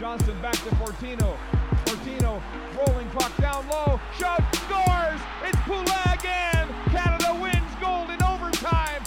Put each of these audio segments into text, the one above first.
Johnson back to Fortino. Fortino rolling puck down low. Shot, scores! It's Poulet again! Canada wins gold in overtime!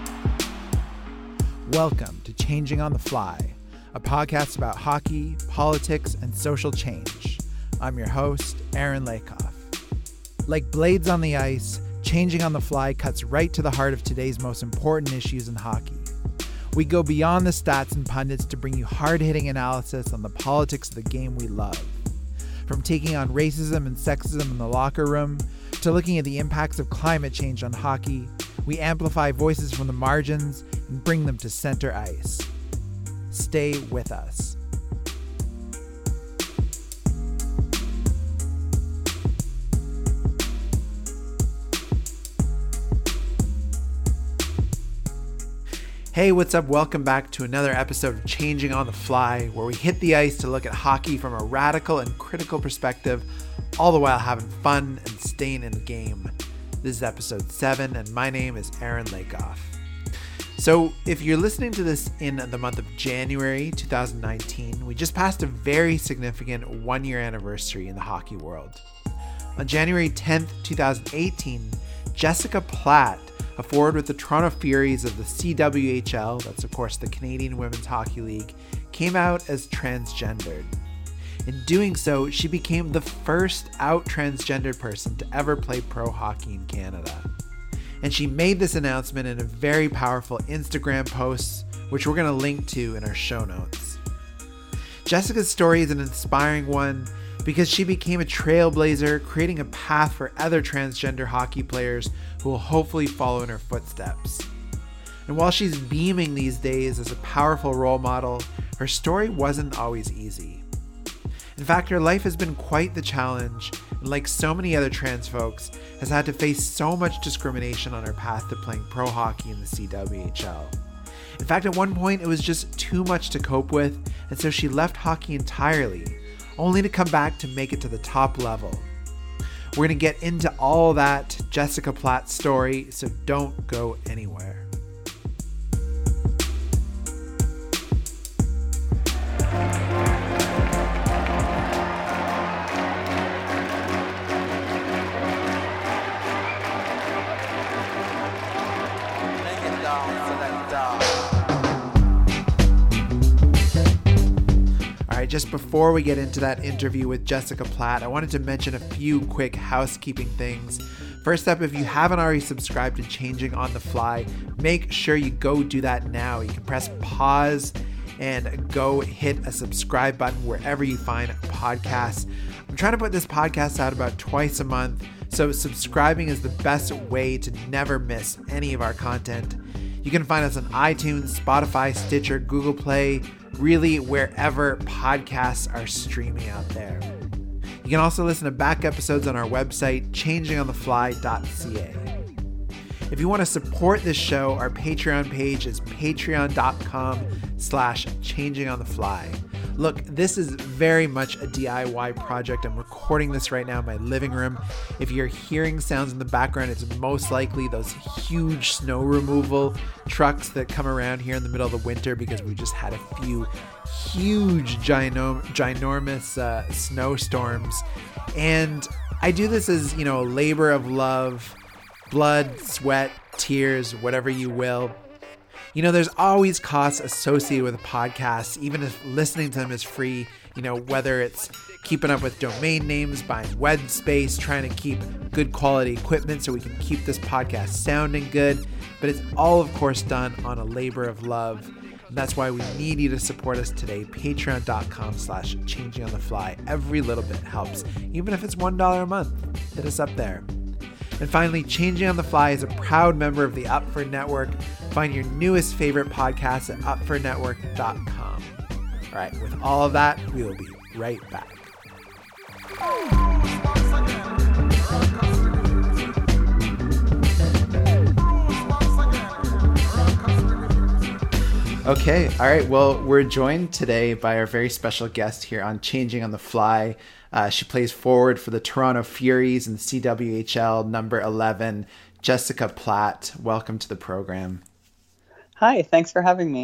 Welcome to Changing on the Fly, a podcast about hockey, politics, and social change. I'm your host, Aaron Lakoff. Like blades on the ice, Changing on the Fly cuts right to the heart of today's most important issues in hockey. We go beyond the stats and pundits to bring you hard-hitting analysis on the politics of the game we love. From taking on racism and sexism in the locker room, to looking at the impacts of climate change on hockey, we amplify voices from the margins and bring them to center ice. Stay with us. Hey, what's up? Welcome back to another episode of Changing on the Fly, where we hit the ice to look at hockey from a radical and critical perspective, all the while having fun and staying in the game. This is episode 7, and my name is Aaron Lakoff. So, if you're listening to this in the month of January 2019, we just passed a very significant one-year anniversary in the hockey world. On January 10th, 2018, Jessica Platt, a forward with the Toronto Furies of the CWHL, that's of course the Canadian Women's Hockey League, came out as transgendered. In doing so, she became the first out transgendered person to ever play pro hockey in Canada. And she made this announcement in a very powerful Instagram post, which we're going to link to in our show notes. Jessica's story is an inspiring one because she became a trailblazer, creating a path for other transgender hockey players who will hopefully follow in her footsteps. And while she's beaming these days as a powerful role model, her story wasn't always easy. In fact, her life has been quite the challenge, and like so many other trans folks, has had to face so much discrimination on her path to playing pro hockey in the CWHL. In fact, at one point it was just too much to cope with, and so she left hockey entirely, only to come back to make it to the top level. We're going to get into all that Jessica Platt's story, so don't go anywhere. Just before we get into that interview with Jessica Platt, I wanted to mention a few quick housekeeping things. First up, if you haven't already subscribed to Changing on the Fly, make sure you go do that now. You can press pause and go hit a subscribe button wherever you find podcasts. I'm trying to put this podcast out about twice a month, so subscribing is the best way to never miss any of our content. You can find us on iTunes, Spotify, Stitcher, Google Play, really wherever podcasts are streaming out there. You can also listen to back episodes on our website, changingonthefly.ca. If you want to support this show, our Patreon page is patreon.com/changingonthefly. Look, this is very much a DIY project. I'm recording this right now in my living room. If you're hearing sounds in the background, it's most likely those huge snow removal trucks that come around here in the middle of the winter because we just had a few huge, ginormous snowstorms. And I do this as, a labor of love, blood, sweat, tears, whatever you will. There's always costs associated with a podcast, even if listening to them is free, whether it's keeping up with domain names, buying web space, trying to keep good quality equipment so we can keep this podcast sounding good. But it's all, of course, done on a labor of love. And that's why we need you to support us today. Patreon.com/changingonthefly. Every little bit helps, even if it's $1 a month. Hit us up there. And finally, Changing on the Fly is a proud member of the Upford Network. Find your newest favorite podcasts at upfordnetwork.com. All right, with all of that, we will be right back. Okay, all right. Well, we're joined today by our very special guest here on Changing on the Fly. She plays forward for the Toronto Furies in the CWHL, number 11, Jessica Platt. Welcome to the program. Hi, thanks for having me.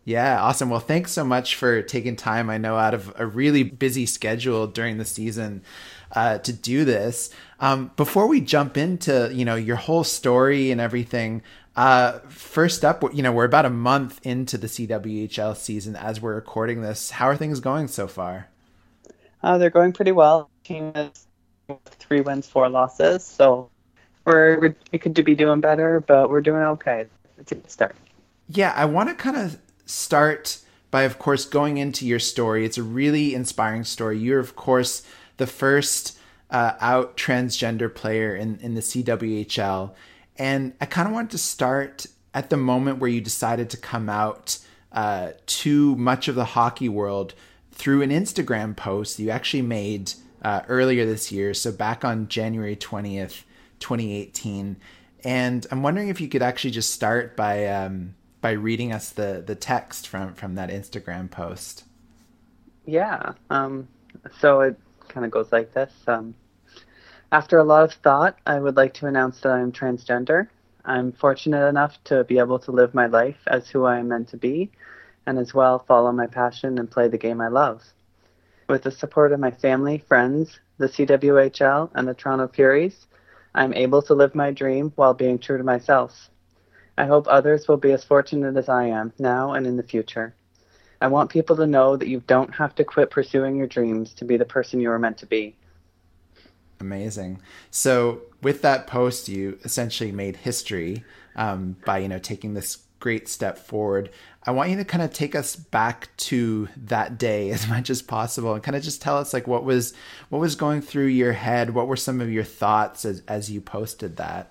Yeah, awesome. Well, thanks so much for taking time. I know out of a really busy schedule during the season to do this. Before we jump into, your whole story and everything, first up, we're about a month into the CWHL season as we're recording this. How are things going so far? They're going pretty well. The team is 3 wins, 4 losses, so we could be doing better, but we're doing okay. It's a good start. Yeah, I want to kind of start by, of course, going into your story. It's a really inspiring story. You're, of course, the first out transgender player in the CWHL. And I kind of wanted to start at the moment where you decided to come out to much of the hockey world through an Instagram post you actually made earlier this year. So back on January 20th, 2018. And I'm wondering if you could actually just start by reading us the text from that Instagram post. Yeah. So it kind of goes like this. After a lot of thought, I would like to announce that I'm transgender. I'm fortunate enough to be able to live my life as who I am meant to be, and as well follow my passion and play the game I love. With the support of my family, friends, the CWHL, and the Toronto Furies, I'm able to live my dream while being true to myself. I hope others will be as fortunate as I am, now and in the future. I want people to know that you don't have to quit pursuing your dreams to be the person you are meant to be. Amazing. So with that post, you essentially made history by, taking this great step forward. I want you to kind of take us back to that day as much as possible and kind of just tell us like what was going through your head. What were some of your thoughts as you posted that?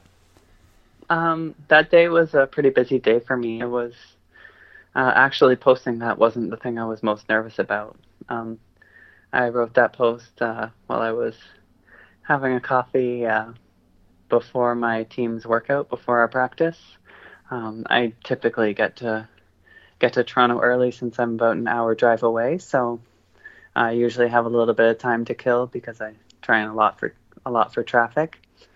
That day was a pretty busy day for me. It was actually posting that wasn't the thing I was most nervous about. I wrote that post while I was having a coffee before my team's workout, before our practice. I typically get to Toronto early since I'm about an hour drive away, so I usually have a little bit of time to kill because I try a lot for traffic.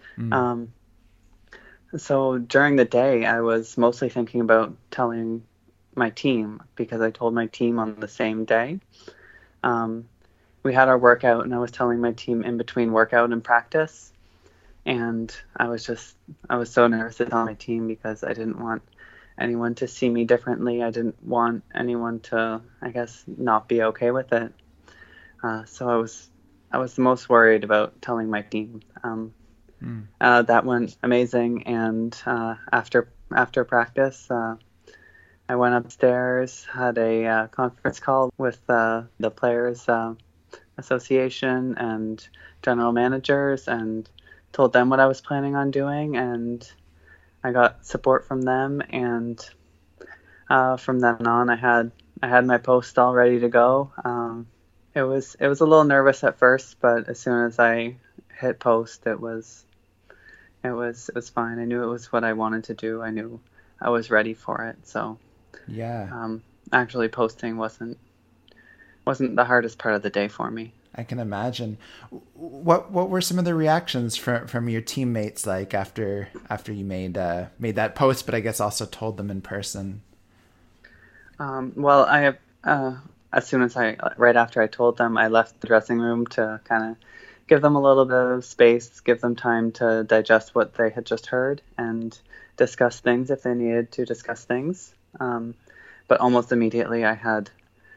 So during the day, I was mostly thinking about telling my team because I told my team on the same day. We had our workout, and I was telling my team in between workout and practice. And I was so nervous to tell my team because I didn't want anyone to see me differently. I didn't want anyone to, I guess, not be okay with it. So I was the most worried about telling my team. That went amazing, and after practice, I went upstairs, had a conference call with the Players Association and general managers, and told them what I was planning on doing, and I got support from them. And from then on, I had my post all ready to go. It was a little nervous at first, but as soon as I hit post, it was fine. I knew it was what I wanted to do. I knew I was ready for it. So yeah, actually posting wasn't the hardest part of the day for me. I can imagine. What were some of the reactions from your teammates like after you made that post, but I guess also told them in person? Well, I have right after I told them, I left the dressing room to kind of give them a little bit of space, give them time to digest what they had just heard, and discuss things if they needed to discuss things. But almost immediately, I had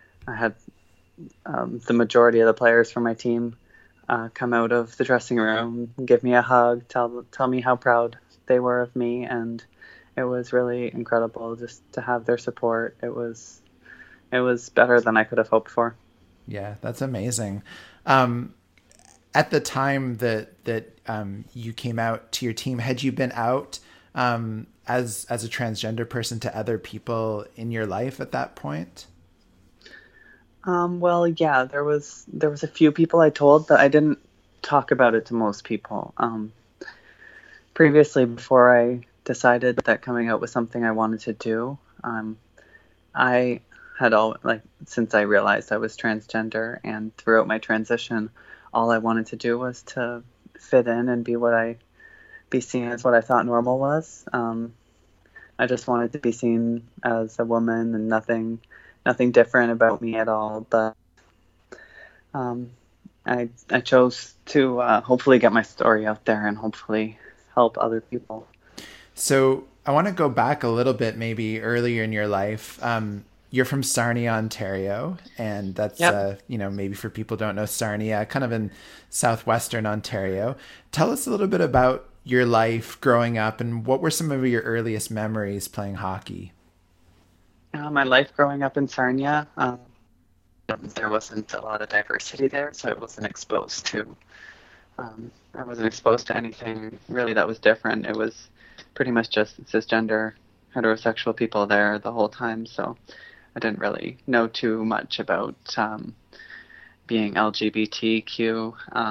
the majority of the players from my team come out of the dressing room, give me a hug, tell me how proud they were of me, and it was really incredible just to have their support. It was better than I could have hoped for. Yeah, that's amazing. At the time that you came out to your team, had you been out as a transgender person to other people in your life at that point? Well, yeah, there was a few people I told, but I didn't talk about it to most people. Previously, before I decided that coming out was something I wanted to do, I had since I realized I was transgender, and throughout my transition, all I wanted to do was to fit in and be seen as what I thought normal was. I just wanted to be seen as a woman, and nothing different about me at all. But I chose to hopefully get my story out there and hopefully help other people. So I want to go back a little bit, maybe earlier in your life. You're from Sarnia, Ontario, and that's, Yep. maybe for people who don't know Sarnia, kind of in southwestern Ontario. Tell us a little bit about your life growing up and what were some of your earliest memories playing hockey? My life growing up in Sarnia, there wasn't a lot of diversity there, so I wasn't exposed to anything really that was different. It was pretty much just cisgender, heterosexual people there the whole time, so I didn't really know too much about being LGBTQ.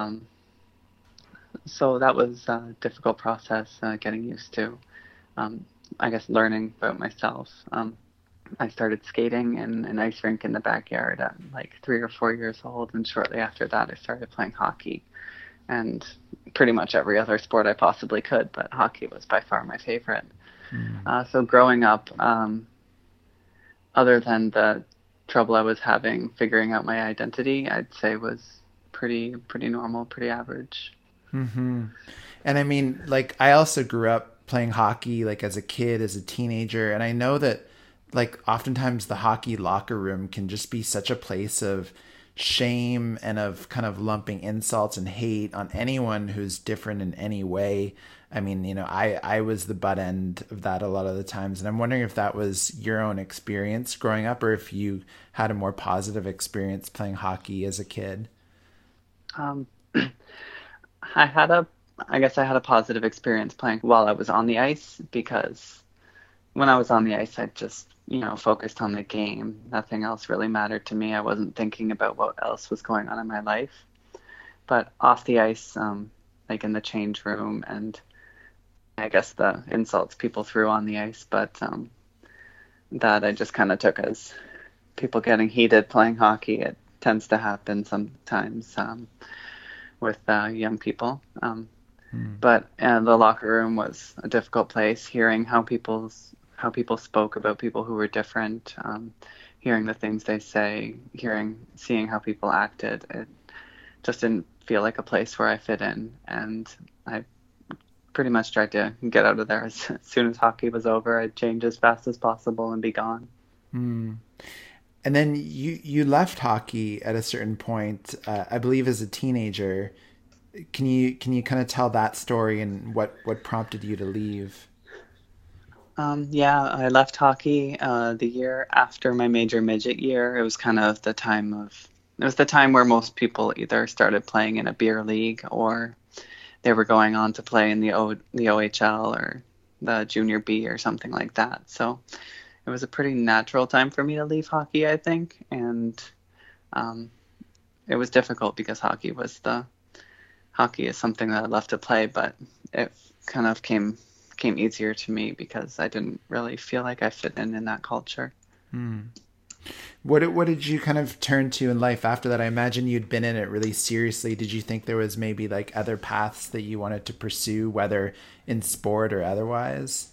So that was a difficult process getting used to, I guess, learning about myself. I started skating in an ice rink in the backyard at like 3 or 4 years old, and shortly after that, I started playing hockey and pretty much every other sport I possibly could, but hockey was by far my favorite. So growing up, other than the trouble I was having figuring out my identity, I'd say was pretty normal, pretty average. And I mean, like, I also grew up playing hockey, like as a kid, as a teenager. And I know that, like, oftentimes the hockey locker room can just be such a place of shame and of kind of lumping insults and hate on anyone who's different in any way. I mean, I was the butt end of that a lot of the times. And I'm wondering if that was your own experience growing up or if you had a more positive experience playing hockey as a kid. Um, I guess I had a positive experience playing while I was on the ice, because when I was on the ice, I just, focused on the game. Nothing else really mattered to me. I wasn't thinking about what else was going on in my life. But off the ice, like in the change room, and I guess the insults people threw on the ice, but that I just kind of took as people getting heated playing hockey. It tends to happen sometimes with young people. But the locker room was a difficult place. Hearing how people spoke about people who were different, hearing the things they say, seeing how people acted, it just didn't feel like a place where I fit in. And I pretty much tried to get out of there as soon as hockey was over. I'd change as fast as possible and be gone. And then you left hockey at a certain point, I believe as a teenager. Can you kind of tell that story and what prompted you to leave? Yeah, I left hockey the year after my major midget year. It was kind of the time where most people either started playing in a beer league or they were going on to play in the OHL or the Junior B or something like that. So it was a pretty natural time for me to leave hockey, I think. And it was difficult because hockey is something that I love to play, but it kind of came easier to me because I didn't really feel like I fit in that culture. What did you kind of turn to in life after that? I imagine you'd been in it really seriously. Did you think there was maybe like other paths that you wanted to pursue, whether in sport or otherwise?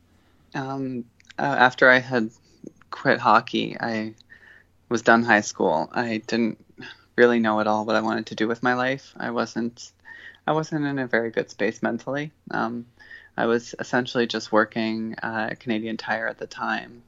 After I had quit hockey, I was done high school. I didn't really know at all what I wanted to do with my life. I wasn't in a very good space mentally. I was essentially just working at Canadian Tire at the time.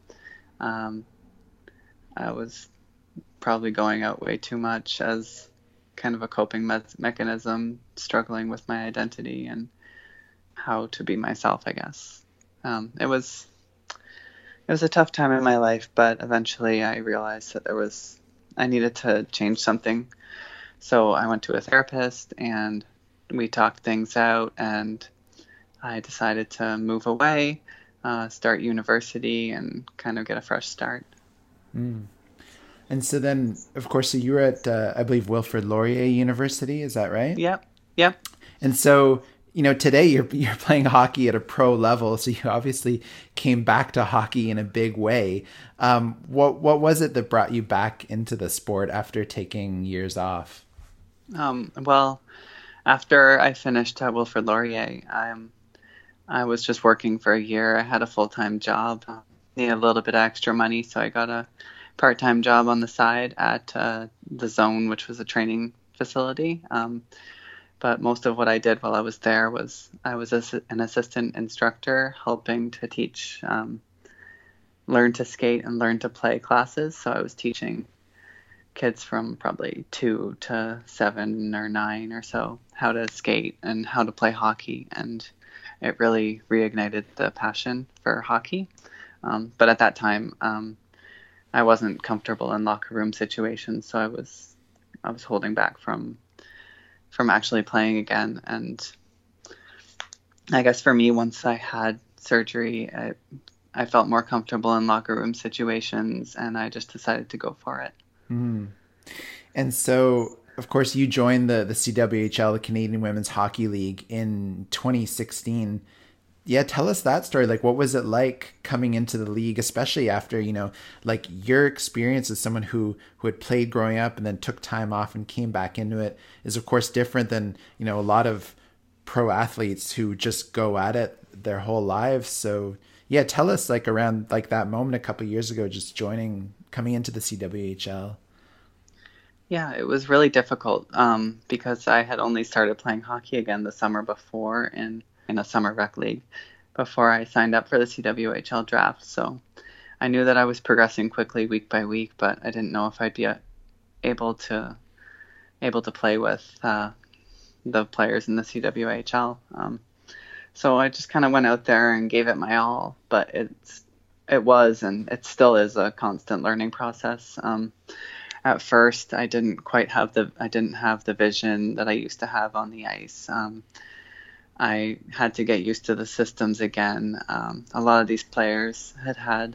I was probably going out way too much as kind of a coping mechanism, struggling with my identity and how to be myself, I guess. It was a tough time in my life, but eventually I realized that I needed to change something. So I went to a therapist and we talked things out, and I decided to move away, start university, and kind of get a fresh start. And so then, of course, so you were at, I believe, Wilfrid Laurier University. Is that right? Yep. And so, today you're playing hockey at a pro level. So you obviously came back to hockey in a big way. What was it that brought you back into the sport after taking years off? Well, after I finished at Wilfrid Laurier, I was just working for a year. I had a full-time job, needed a little bit of extra money, so I got a part-time job on the side at the Zone, which was a training facility. But most of what I did while I was there was I was an assistant instructor helping to teach learn to skate and learn to play classes. So I was teaching kids from probably 2 to 7 or 9 or so how to skate and how to play hockey. And it really reignited the passion for hockey. But at that time, I wasn't comfortable in locker room situations, so I was holding back from actually playing again. And I guess for me, once I had surgery, I felt more comfortable in locker room situations, and I just decided to go for it. Mm. And so, of course, you joined the CWHL, the Canadian Women's Hockey League, in 2016. Yeah, tell us that story. Like, what was it like coming into the league, especially after, like your experience as someone who had played growing up and then took time off and came back into it is, of course, different than, a lot of pro athletes who just go at it their whole lives. So, yeah, tell us like around like that moment a couple of years ago, just coming into the CWHL. Yeah, it was really difficult because I had only started playing hockey again the summer before in a summer rec league before I signed up for the CWHL draft. So I knew that I was progressing quickly week by week, but I didn't know if I'd be able to play with the players in the CWHL. So I just kind of went out there and gave it my all, but it was and it still is a constant learning process. At first, I didn't have the vision that I used to have on the ice. I had to get used to the systems again. A lot of these players had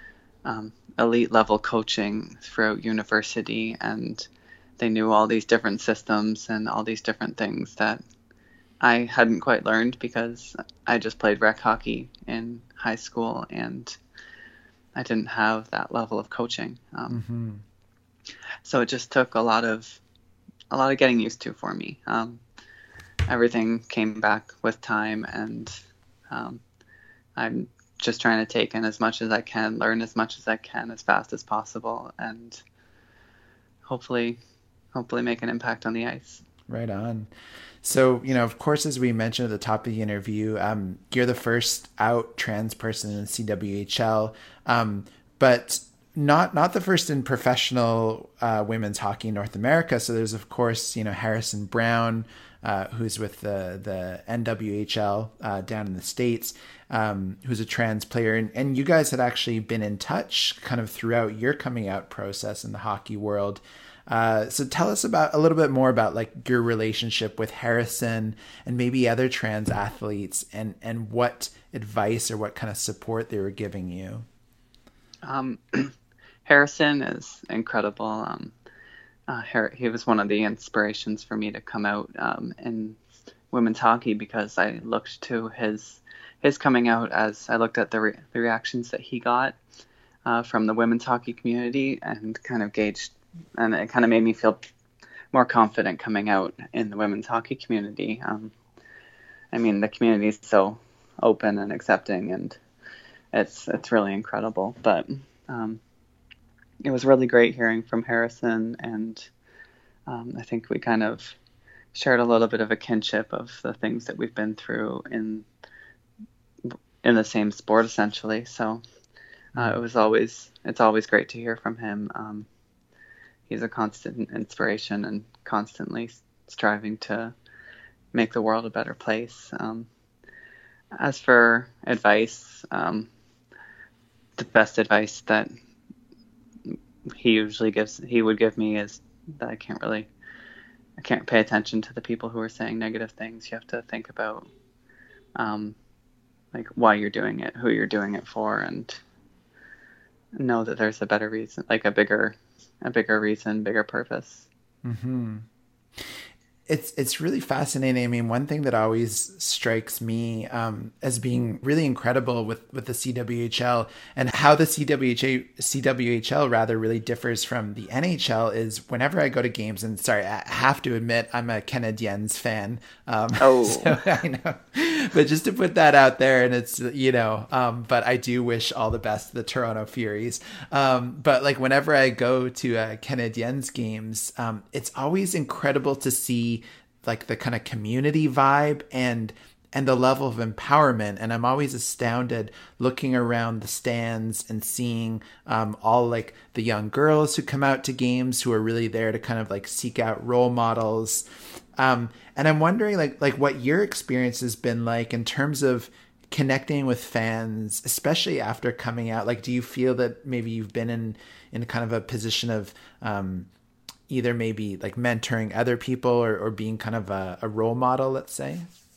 elite level coaching throughout university, and they knew all these different systems and all these different things that I hadn't quite learned because I just played rec hockey in high school and I didn't have that level of coaching. So it just took a lot of getting used to for me. Everything came back with time, and I'm just trying to take in as much as I can, learn as much as I can as fast as possible, and hopefully make an impact on the ice. Right on. So, of course, as we mentioned at the top of the interview, you're the first out trans person in the CWHL, but not the first in professional women's hockey in North America. So there's, of course, Harrison Brown, who's with the NWHL down in the States, who's a trans player. And you guys had actually been in touch kind of throughout your coming out process in the hockey world. So tell us a little bit more about like your relationship with Harrison and maybe other trans athletes and what advice or what kind of support they were giving you. Harrison is incredible. He was one of the inspirations for me to come out in women's hockey because I looked to his coming out as I looked at the reactions that he got from the women's hockey community and kind of gauged, and it kind of made me feel more confident coming out in the women's hockey community. I mean, the community is so open and accepting, and it's really incredible. But it was really great hearing from Harrison, and I think we kind of shared a little bit of a kinship of the things that we've been through in the same sport, essentially. So it's always great to hear from him. He's a constant inspiration and constantly striving to make the world a better place. As for advice, the best advice that he would give me is that I can't pay attention to the people who are saying negative things. You have to think about like why you're doing it, who you're doing it for, and know that there's a better reason, like a bigger reason, bigger purpose. Mm-hmm. It's really fascinating. I mean, one thing that always strikes me as being really incredible with the CWHL and how the CWHL rather really differs from the NHL is whenever I go to games, and sorry, I have to admit I'm a Canadiens fan. So I know But just to put that out there, and it's, but I do wish all the best to the Toronto Furies. But like whenever I go to Canadiens games, it's always incredible to see like the kind of community vibe and the level of empowerment. And I'm always astounded looking around the stands and seeing all like the young girls who come out to games who are really there to kind of like seek out role models. And I'm wondering like what your experience has been like in terms of connecting with fans, especially after coming out. Like, do you feel that maybe you've been in kind of a position of either maybe like mentoring other people or being kind of a role model, let's say?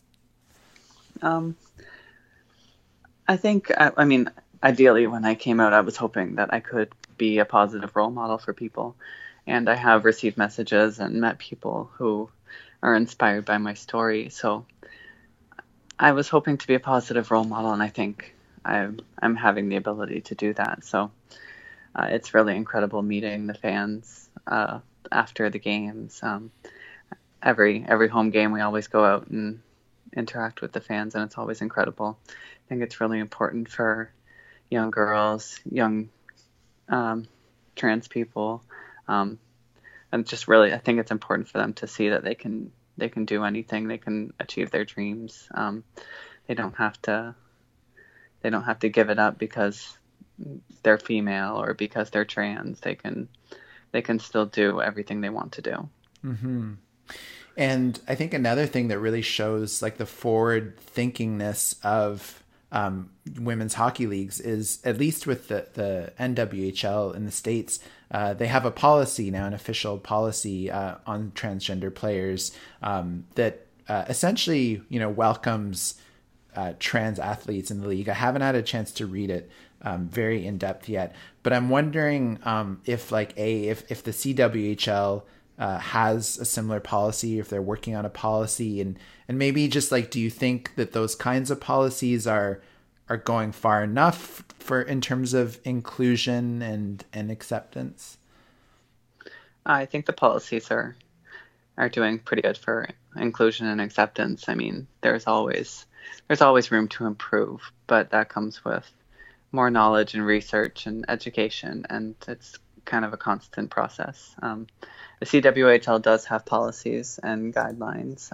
I think, I mean, ideally when I came out, I was hoping that I could be a positive role model for people. And I have received messages and met people who are inspired by my story. So I was hoping to be a positive role model, and I think I'm having the ability to do that. So it's really incredible meeting the fans after the games. Every home game, we always go out and interact with the fans, and it's always incredible. I think it's really important for young girls, young trans people, and just really, I think it's important for them to see that they can do anything, they can achieve their dreams. They don't have to give it up because they're female or because they're trans. They can still do everything they want to do. Mm-hmm. And I think another thing that really shows like the forward thinkingness of women's hockey leagues is, at least with the NWHL in the States, they have a policy now, an official policy on transgender players that essentially, welcomes trans athletes in the league. I haven't had a chance to read it very in depth yet, but I'm wondering if the CWHL has a similar policy, if they're working on a policy, and maybe just like, do you think that those kinds of policies are going far enough for in terms of inclusion and acceptance? I think the policies are doing pretty good for inclusion and acceptance. I mean, there's always room to improve, but that comes with more knowledge and research and education, and it's kind of a constant process. The CWHL does have policies and guidelines.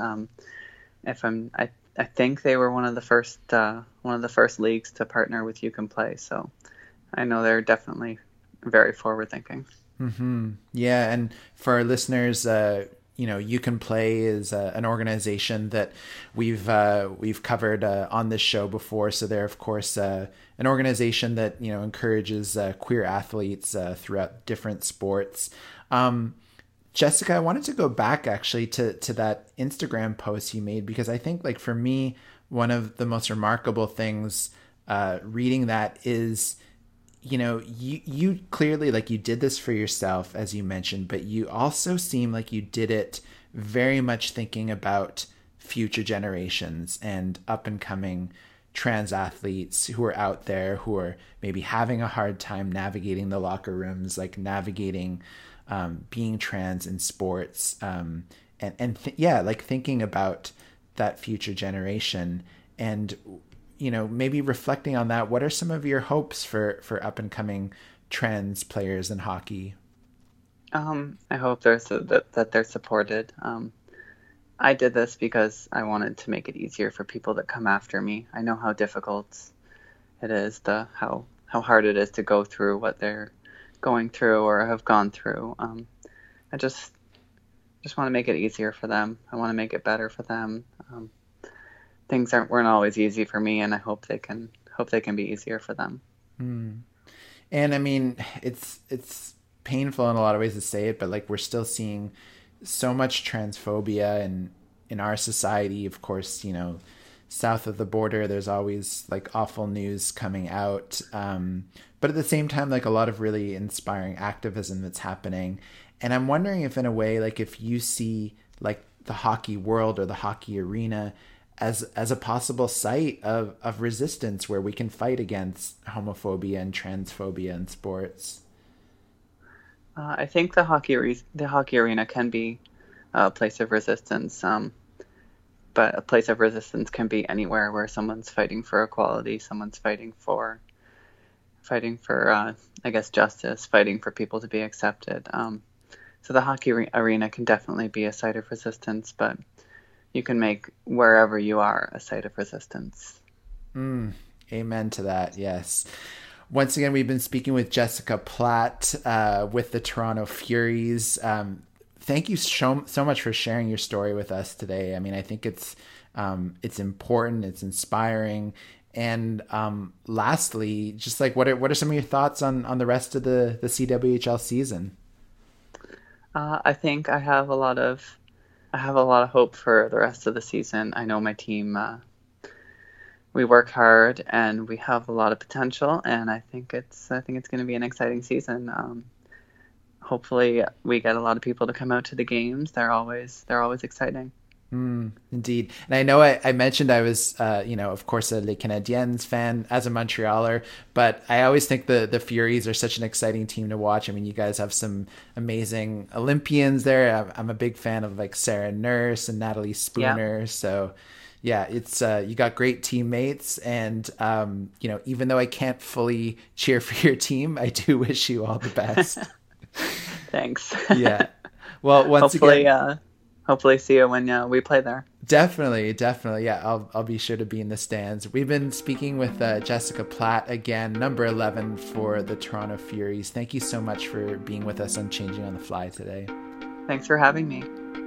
I think they were one of the first leagues to partner with You Can Play, so I know they're definitely very forward thinking. Mm-hmm. Yeah, and for our listeners, You Can Play is an organization that we've covered on this show before. So they're, of course, an organization that encourages queer athletes throughout different sports. Jessica, I wanted to go back actually to that Instagram post you made, because I think, like, for me, one of the most remarkable things reading that is, you clearly, like, you did this for yourself, as you mentioned, but you also seem like you did it very much thinking about future generations and up and coming trans athletes who are out there, who are maybe having a hard time navigating the locker rooms, like navigating being trans in sports, like thinking about that future generation, and maybe reflecting on that. What are some of your hopes for up and coming trans players in hockey? I hope that they're supported. I did this because I wanted to make it easier for people that come after me. I know how difficult it is, how hard it is to go through what they're going through or have gone through. I just want to make it easier for them. I want to make it better for them. Things weren't always easy for me, and I hope they can be easier for them. And I mean, it's painful in a lot of ways to say it, but like, we're still seeing so much transphobia in our society. Of course, south of the border, there's always like awful news coming out. But at the same time, like, a lot of really inspiring activism that's happening. And I'm wondering if, in a way, like, if you see like the hockey world or the hockey arena as a possible site of resistance where we can fight against homophobia and transphobia in sports. I think the hockey arena can be a place of resistance. but a place of resistance can be anywhere where someone's fighting for equality, someone's fighting for I guess, justice, fighting for people to be accepted. So the hockey arena can definitely be a site of resistance, but you can make wherever you are a site of resistance. Amen to that. Yes. Once again, we've been speaking with Jessica Platt with the Toronto Furies. Thank you so much for sharing your story with us today. I mean, I think it's important, it's inspiring. And lastly, just like what are some of your thoughts on the rest of the CWHL season? I think I have a lot of hope for the rest of the season. I know my team, we work hard and we have a lot of potential, and I think it's going to be an exciting season. Hopefully we get a lot of people to come out to the games. They're always exciting. Indeed. And I know I mentioned I was, of course, a Les Canadiens fan as a Montrealer, but I always think the Furies are such an exciting team to watch. I mean, you guys have some amazing Olympians there. I'm a big fan of like Sarah Nurse and Natalie Spooner. Yeah. So yeah, it's you got great teammates, and even though I can't fully cheer for your team, I do wish you all the best. Thanks. Yeah. Well, hopefully see you when we play there. Definitely. Yeah, I'll be sure to be in the stands. We've been speaking with Jessica Platt again, number 11 for the Toronto Furies. Thank you so much for being with us on Changing on the Fly today. Thanks for having me.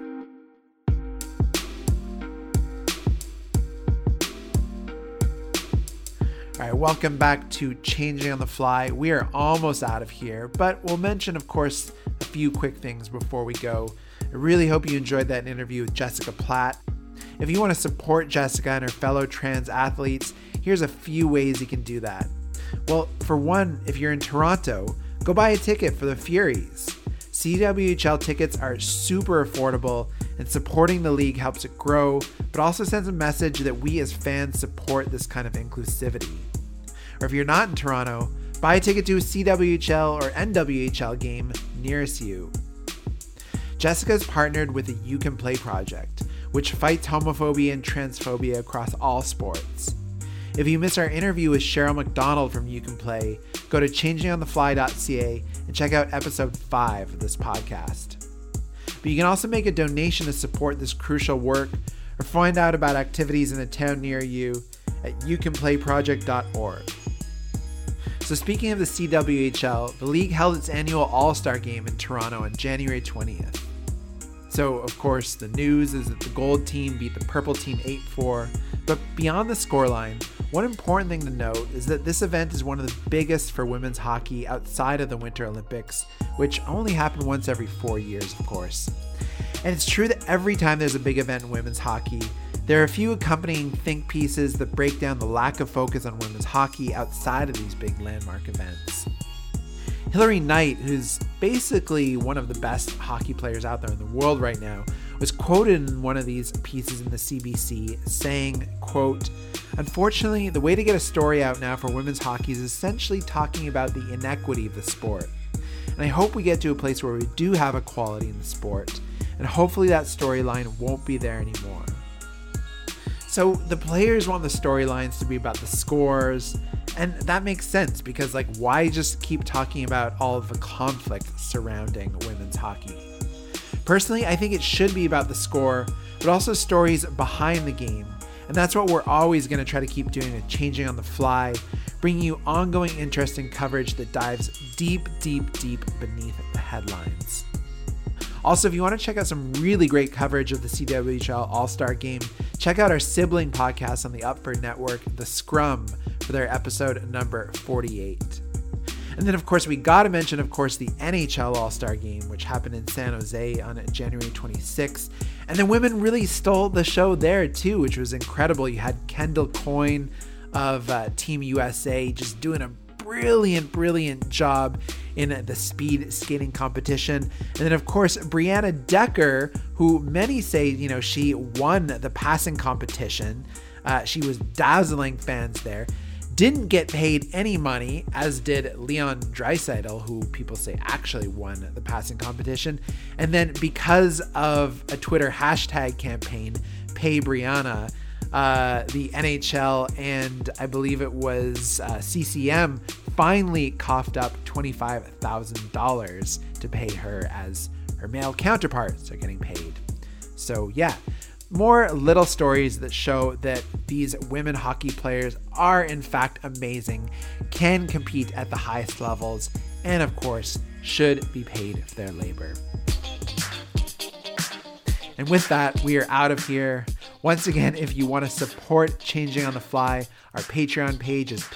All right, welcome back to Changing on the Fly. We are almost out of here, but we'll mention, of course, a few quick things before we go. I really hope you enjoyed that interview with Jessica Platt. If you want to support Jessica and her fellow trans athletes, here's a few ways you can do that. Well, for one, if you're in Toronto, go buy a ticket for the Furies. CWHL tickets are super affordable, and supporting the league helps it grow, but also sends a message that we as fans support this kind of inclusivity. Or if you're not in Toronto, buy a ticket to a CWHL or NWHL game nearest you. Jessica has partnered with the You Can Play project, which fights homophobia and transphobia across all sports. If you miss our interview with Cheryl McDonald from You Can Play, go to changingonthefly.ca and check out episode 5 of this podcast. But you can also make a donation to support this crucial work, or find out about activities in a town near you at youcanplayproject.org. So speaking of the CWHL, the league held its annual All-Star Game in Toronto on January 20th. So, of course, the news is that the gold team beat the purple team 8-4. But beyond the scoreline, one important thing to note is that this event is one of the biggest for women's hockey outside of the Winter Olympics, which only happen once every 4 years, of course. And it's true that every time there's a big event in women's hockey, there are a few accompanying think pieces that break down the lack of focus on women's hockey outside of these big landmark events. Hilary Knight, who's basically one of the best hockey players out there in the world right now, was quoted in one of these pieces in the CBC saying, quote, "Unfortunately, the way to get a story out now for women's hockey is essentially talking about the inequity of the sport. And I hope we get to a place where we do have equality in the sport, and hopefully that storyline won't be there anymore." So the players want the storylines to be about the scores, and that makes sense because, like, why just keep talking about all of the conflict surrounding women's hockey? Personally, I think it should be about the score, but also stories behind the game, and that's what we're always going to try to keep doing with Changing on the Fly, bringing you ongoing interesting coverage that dives deep beneath the headlines. Also, if you want to check out some really great coverage of the CWHL All-Star Game, check out our sibling podcast on the Upford Network, The Scrum, for their episode number 48. And then, of course, we got to mention, of course, the NHL All-Star Game, which happened in San Jose on January 26th. And the women really stole the show there, too, which was incredible. You had Kendall Coyne of Team USA just doing a brilliant job in the speed skating competition. And then, of course, Brianna Decker, who many say, she won the passing competition. She was dazzling fans there. Didn't get paid any money, as did Leon Draisaitl, who people say actually won the passing competition. And then because of a Twitter hashtag campaign, pay Brianna, the NHL and I believe it was CCM finally coughed up $25,000 to pay her as her male counterparts are getting paid. So yeah, more little stories that show that these women hockey players are in fact amazing, can compete at the highest levels, and of course should be paid for their labor. And with that, we are out of here. Once again, if you want to support Changing on the Fly, our Patreon page is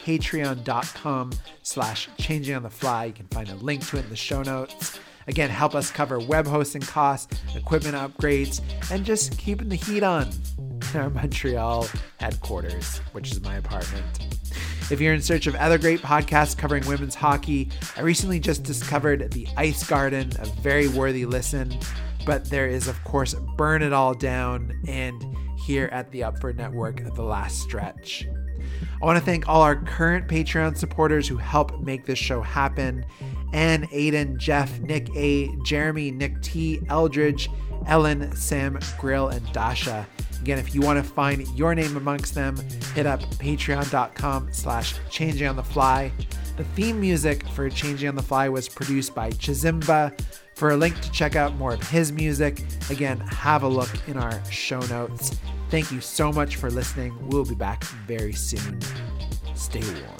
patreon.com/changingonthefly. You can find a link to it in the show notes. Again, help us cover web hosting costs, equipment upgrades, and just keeping the heat on in our Montreal headquarters, which is my apartment. If you're in search of other great podcasts covering women's hockey, I recently just discovered The Ice Garden, a very worthy listen. But there is, of course, Burn It All Down, and here at the Upford Network, The Last Stretch. I want to thank all our current Patreon supporters who help make this show happen. Ann, Aiden, Jeff, Nick A, Jeremy, Nick T, Eldridge, Ellen, Sam, Grill, and Dasha. Again, if you want to find your name amongst them, hit up patreon.com/changingonthefly. The theme music for Changing on the Fly was produced by Chizimba. For a link to check out more of his music, again, have a look in our show notes. Thank you so much for listening. We'll be back very soon. Stay warm.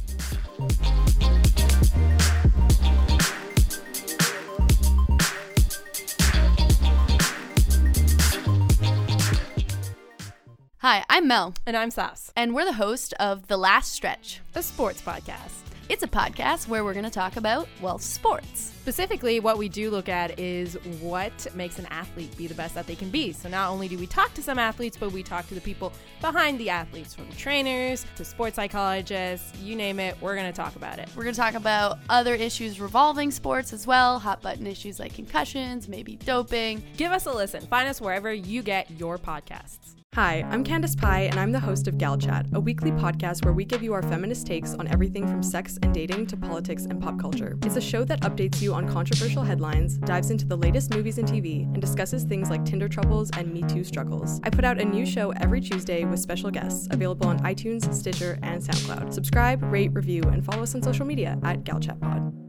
Hi, I'm Mel. And I'm Sass. And we're the host of The Last Stretch, a sports podcast. It's a podcast where we're going to talk about, well, sports. Specifically, what we do look at is what makes an athlete be the best that they can be. So not only do we talk to some athletes, but we talk to the people behind the athletes, from trainers to sports psychologists, you name it, we're going to talk about it. We're going to talk about other issues revolving sports as well, hot button issues like concussions, maybe doping. Give us a listen. Find us wherever you get your podcasts. Hi, I'm Candace Pye, and I'm the host of Gal Chat, a weekly podcast where we give you our feminist takes on everything from sex and dating to politics and pop culture. It's a show that updates you on controversial headlines, dives into the latest movies and TV, and discusses things like Tinder troubles and Me Too struggles. I put out a new show every Tuesday with special guests, available on iTunes, Stitcher, and SoundCloud. Subscribe, rate, review, and follow us on social media at Gal Chat Pod.